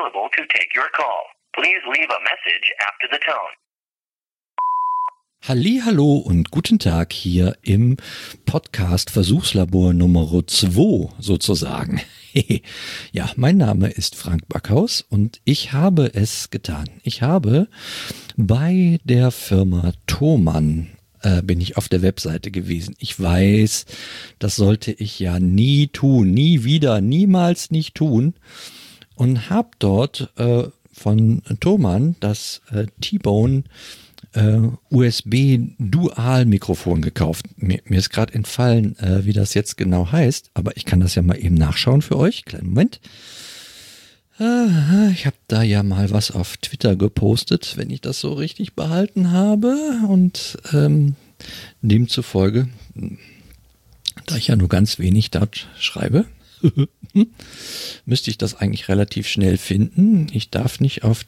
available to take your call. Please leave a message after the tone. Hallihallo und guten Tag hier im Podcast Versuchslabor Nummer 2 sozusagen. Ja, mein Name ist Frank Backhaus und ich habe es getan. Ich habe bei der Firma Thomann bin ich auf der Webseite gewesen. Ich weiß, das sollte ich ja nie tun, nie wieder, niemals nicht tun. Und habe dort von Thomann das T-Bone USB-Dual-Mikrofon gekauft. Mir ist gerade entfallen, wie das jetzt genau heißt, aber ich kann das ja mal eben nachschauen für euch. Kleinen Moment. Ich habe da ja mal was auf Twitter gepostet, wenn ich das so richtig behalten habe. Und demzufolge, da ich ja nur ganz wenig dort schreibe, müsste ich das eigentlich relativ schnell finden. Ich darf nicht auf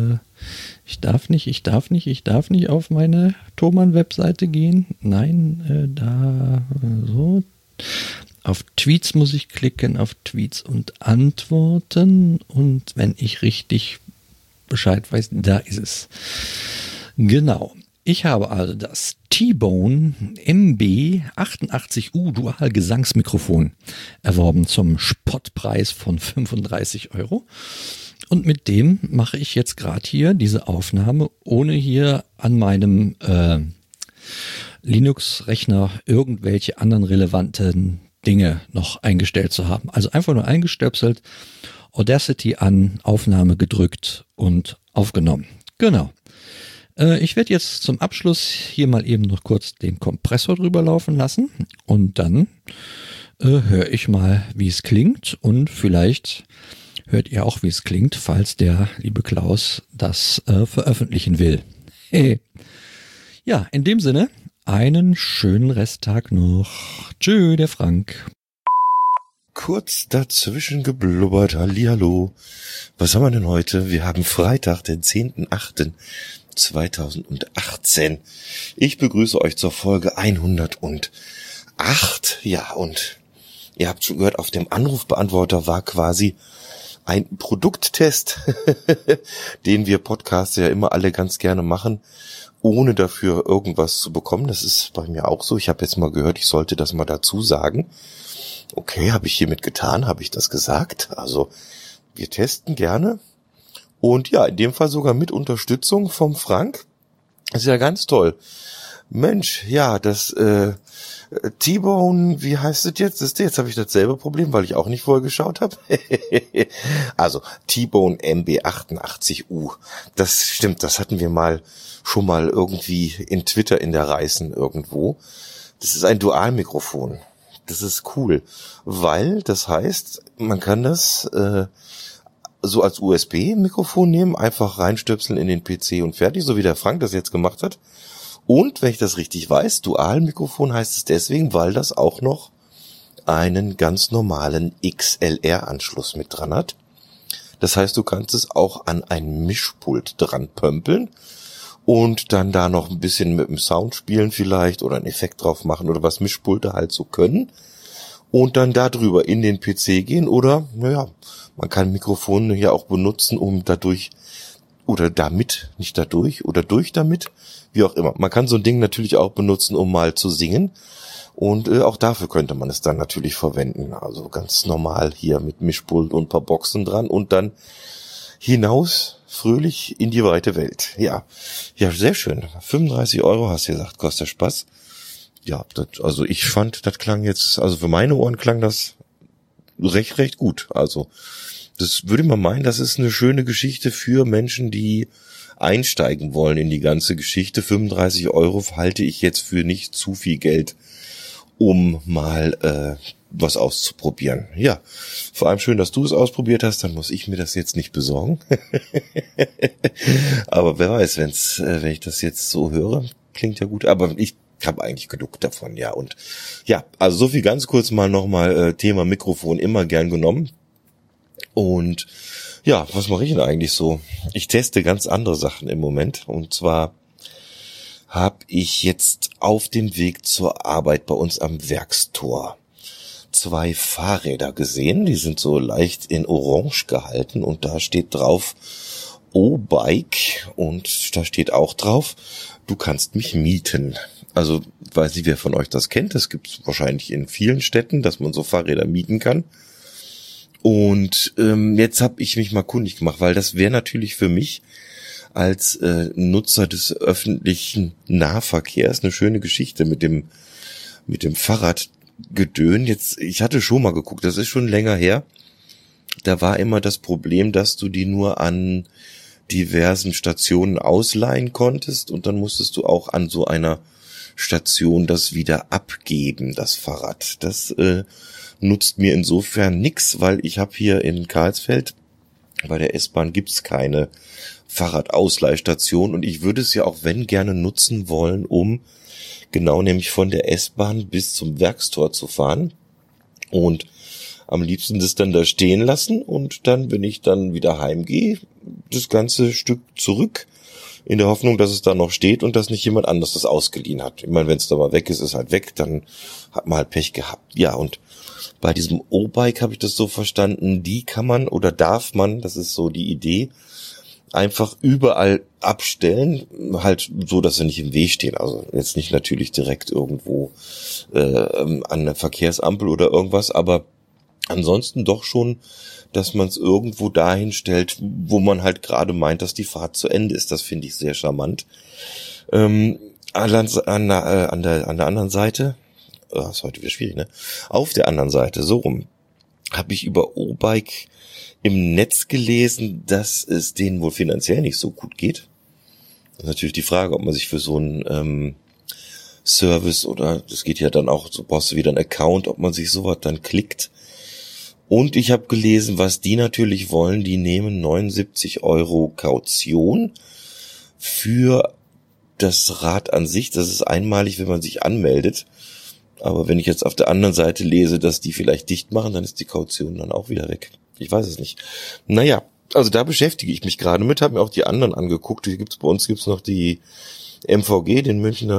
meine Thomann-Webseite gehen. Nein, da so. Auf Tweets muss ich klicken, auf Tweets und Antworten. Und wenn ich richtig Bescheid weiß, da ist es. Genau. Ich habe also das T-Bone MB88U Dual Gesangsmikrofon erworben zum Spottpreis von 35 €. Und mit dem mache ich jetzt gerade hier diese Aufnahme, ohne hier an meinem Linux-Rechner irgendwelche anderen relevanten Dinge noch eingestellt zu haben. Also einfach nur eingestöpselt, Audacity an, Aufnahme gedrückt und aufgenommen. Genau. Ich werde jetzt zum Abschluss hier mal eben noch kurz den Kompressor drüber laufen lassen und dann höre ich mal, wie es klingt und vielleicht hört ihr auch, wie es klingt, falls der liebe Klaus das veröffentlichen will. Hey. Ja, in dem Sinne, einen schönen Resttag noch. Tschö, der Frank. Kurz dazwischen geblubbert, hallihallo. Was haben wir denn heute? Wir haben Freitag, den 10.08.2018. Ich begrüße euch zur Folge 108. Ja, und ihr habt schon gehört, auf dem Anrufbeantworter war quasi ein Produkttest, den wir Podcaster ja immer alle ganz gerne machen, ohne dafür irgendwas zu bekommen. Das ist bei mir auch so. Ich habe jetzt mal gehört, ich sollte das mal dazu sagen. Okay, habe ich hiermit getan, habe ich das gesagt. Also wir testen gerne. Und ja, in dem Fall sogar mit Unterstützung vom Frank. Das ist ja ganz toll. Mensch, ja, das T-Bone, wie heißt es jetzt? Jetzt habe ich dasselbe Problem, weil ich auch nicht vorher geschaut habe. Also T-Bone MB88U. Das stimmt, das hatten wir schon mal irgendwie in Twitter in der Reißen irgendwo. Das ist ein Dualmikrofon. Das ist cool, weil das heißt, man kann das so als USB-Mikrofon nehmen, einfach reinstöpseln in den PC und fertig, so wie der Frank das jetzt gemacht hat. Und, wenn ich das richtig weiß, Dualmikrofon heißt es deswegen, weil das auch noch einen ganz normalen XLR-Anschluss mit dran hat. Das heißt, du kannst es auch an ein Mischpult dran pömpeln und dann da noch ein bisschen mit dem Sound spielen vielleicht oder einen Effekt drauf machen oder was Mischpulte halt so können. Und dann da drüber in den PC gehen oder, naja, man kann Mikrofone ja auch benutzen, um dadurch oder damit, nicht dadurch oder durch damit, wie auch immer. Man kann so ein Ding natürlich auch benutzen, um mal zu singen und auch dafür könnte man es dann natürlich verwenden. Also ganz normal hier mit Mischpult und ein paar Boxen dran und dann hinaus fröhlich in die weite Welt. Ja, sehr schön. 35 € hast du gesagt, kostet Spaß. Ja, also ich fand, das klang jetzt, also für meine Ohren klang das recht gut. Also das würde man meinen, das ist eine schöne Geschichte für Menschen, die einsteigen wollen in die ganze Geschichte. 35 € halte ich jetzt für nicht zu viel Geld, um mal was auszuprobieren. Ja, vor allem schön, dass du es ausprobiert hast, dann muss ich mir das jetzt nicht besorgen. Aber wer weiß, wenn ich das jetzt so höre, klingt ja gut. Aber ich habe eigentlich genug davon, ja. Und ja, also so viel ganz kurz mal nochmal Thema Mikrofon immer gern genommen. Und ja, was mache ich denn eigentlich so? Ich teste ganz andere Sachen im Moment. Und zwar habe ich jetzt auf dem Weg zur Arbeit bei uns am Werkstor 2 Fahrräder gesehen, die sind so leicht in Orange gehalten und da steht drauf O-Bike und da steht auch drauf, du kannst mich mieten. Also weiß nicht, wer von euch das kennt, das gibt es wahrscheinlich in vielen Städten, dass man so Fahrräder mieten kann. Und jetzt habe ich mich mal kundig gemacht, weil das wäre natürlich für mich als Nutzer des öffentlichen Nahverkehrs eine schöne Geschichte mit dem Fahrradgedön. Jetzt, ich hatte schon mal geguckt, das ist schon länger her. Da war immer das Problem, dass du die nur an diversen Stationen ausleihen konntest und dann musstest du auch an so einer Station das wieder abgeben, das Fahrrad. Das nutzt mir insofern nix, weil ich habe hier in Karlsfeld, bei der S-Bahn gibt's keine Fahrradausleihstation und ich würde es ja auch wenn gerne nutzen wollen, um genau nämlich von der S-Bahn bis zum Werkstor zu fahren und am liebsten das dann da stehen lassen und dann, wenn ich dann wieder heimgehe, das ganze Stück zurück in der Hoffnung, dass es da noch steht und dass nicht jemand anders das ausgeliehen hat. Ich meine, wenn es da mal weg ist, ist halt weg, dann hat man halt Pech gehabt. Ja, und bei diesem O-Bike habe ich das so verstanden, die kann man oder darf man, das ist so die Idee, einfach überall abstellen, halt so, dass sie nicht im Weg stehen. Also jetzt nicht natürlich direkt irgendwo an einer Verkehrsampel oder irgendwas, aber ansonsten doch schon, dass man es irgendwo dahin stellt, wo man halt gerade meint, dass die Fahrt zu Ende ist. Das finde ich sehr charmant. An der anderen Seite, ist heute wieder schwierig, ne? Auf der anderen Seite, so rum, habe ich über O-Bike im Netz gelesen, dass es denen wohl finanziell nicht so gut geht. Das ist natürlich die Frage, ob man sich für so einen Service oder das geht ja dann auch, so brauchst du wieder einen Account, ob man sich sowas dann klickt. Und ich habe gelesen, was die natürlich wollen, die nehmen 79 € Kaution für das Rad an sich. Das ist einmalig, wenn man sich anmeldet. Aber wenn ich jetzt auf der anderen Seite lese, dass die vielleicht dicht machen, dann ist die Kaution dann auch wieder weg. Ich weiß es nicht. Naja, also da beschäftige ich mich gerade mit, habe mir auch die anderen angeguckt. Bei uns gibt's noch die MVG, den Münchner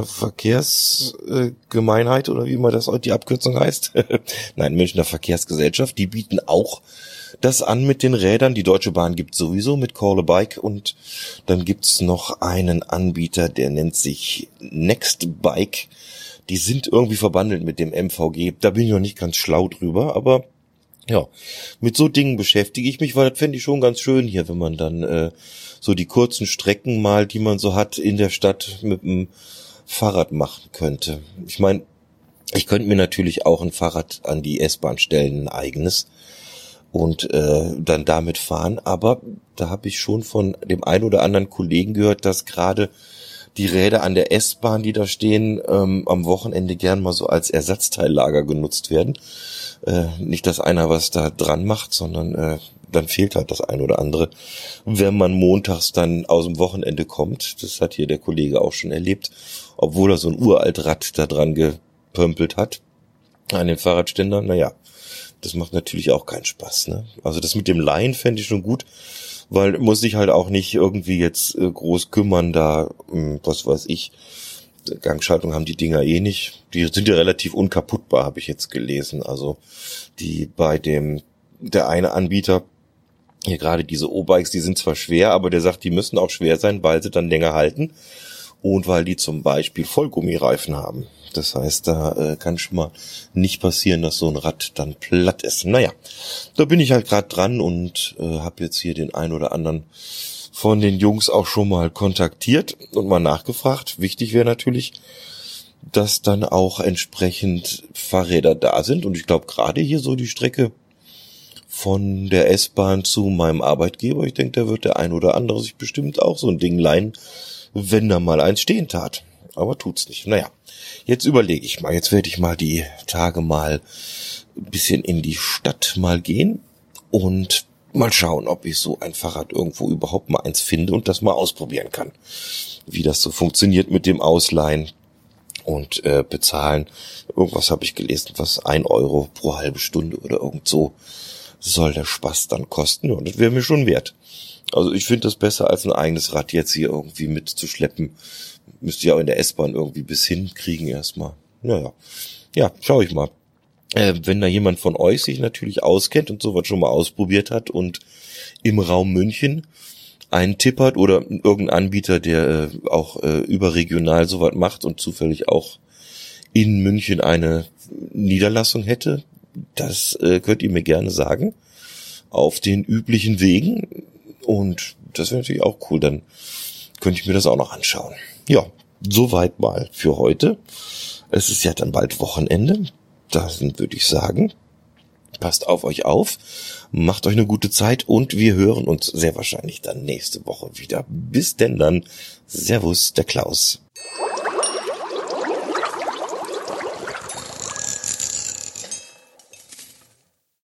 Verkehrsgemeinheit oder wie immer das heute die Abkürzung heißt. Nein, Münchner Verkehrsgesellschaft. Die bieten auch das an mit den Rädern. Die Deutsche Bahn gibt sowieso mit Call a Bike und dann gibt's noch einen Anbieter, der nennt sich Next Bike. Die sind irgendwie verbandelt mit dem MVG. Da bin ich noch nicht ganz schlau drüber, aber ja, mit so Dingen beschäftige ich mich, weil das fände ich schon ganz schön hier, wenn man dann so die kurzen Strecken mal, die man so hat in der Stadt mit dem Fahrrad machen könnte. Ich meine, ich könnte mir natürlich auch ein Fahrrad an die S-Bahn stellen, ein eigenes, und dann damit fahren, aber da habe ich schon von dem einen oder anderen Kollegen gehört, dass gerade die Räder an der S-Bahn, die da stehen, am Wochenende gern mal so als Ersatzteillager genutzt werden. Nicht, dass einer was da dran macht, sondern dann fehlt halt das ein oder andere. Wenn man montags dann aus dem Wochenende kommt, das hat hier der Kollege auch schon erlebt, obwohl er so ein uralt Rad da dran gepömpelt hat, an den Fahrradständern, naja, das macht natürlich auch keinen Spaß, ne? Also das mit dem Leihen fände ich schon gut, weil muss sich halt auch nicht irgendwie jetzt groß kümmern, da, was weiß ich, Gangschaltung haben die Dinger eh nicht. Die sind ja relativ unkaputtbar, habe ich jetzt gelesen. Also die der eine Anbieter, hier gerade diese O-Bikes, die sind zwar schwer, aber der sagt, die müssen auch schwer sein, weil sie dann länger halten und weil die zum Beispiel Vollgummireifen haben. Das heißt, da kann schon mal nicht passieren, dass so ein Rad dann platt ist. Naja, da bin ich halt gerade dran und habe jetzt hier den ein oder anderen von den Jungs auch schon mal kontaktiert und mal nachgefragt. Wichtig wäre natürlich, dass dann auch entsprechend Fahrräder da sind. Und ich glaube, gerade hier so die Strecke von der S-Bahn zu meinem Arbeitgeber, ich denke, da wird der ein oder andere sich bestimmt auch so ein Ding leihen, wenn da mal eins stehen tat. Aber tut's nicht. Naja, jetzt überlege ich mal. Jetzt werde ich mal die Tage mal ein bisschen in die Stadt mal gehen und mal schauen, ob ich so ein Fahrrad irgendwo überhaupt mal eins finde und das mal ausprobieren kann. Wie das so funktioniert mit dem Ausleihen und bezahlen. Irgendwas habe ich gelesen, was 1 € pro halbe Stunde oder irgend so soll der Spaß dann kosten. Und das wäre mir schon wert. Also ich finde das besser, als ein eigenes Rad jetzt hier irgendwie mitzuschleppen. Müsste ja auch in der S-Bahn irgendwie bis hinkriegen erstmal. Naja, ja, schau ich mal. Wenn da jemand von euch sich natürlich auskennt und sowas schon mal ausprobiert hat und im Raum München einen Tipp hat oder irgendein Anbieter, der auch überregional sowas macht und zufällig auch in München eine Niederlassung hätte, das könnt ihr mir gerne sagen. Auf den üblichen Wegen. Und das wäre natürlich auch cool. Dann könnte ich mir das auch noch anschauen. Ja, soweit mal für heute. Es ist ja dann bald Wochenende. Dann würde ich sagen, passt auf euch auf, macht euch eine gute Zeit und wir hören uns sehr wahrscheinlich dann nächste Woche wieder. Bis denn dann. Servus, der Klaus.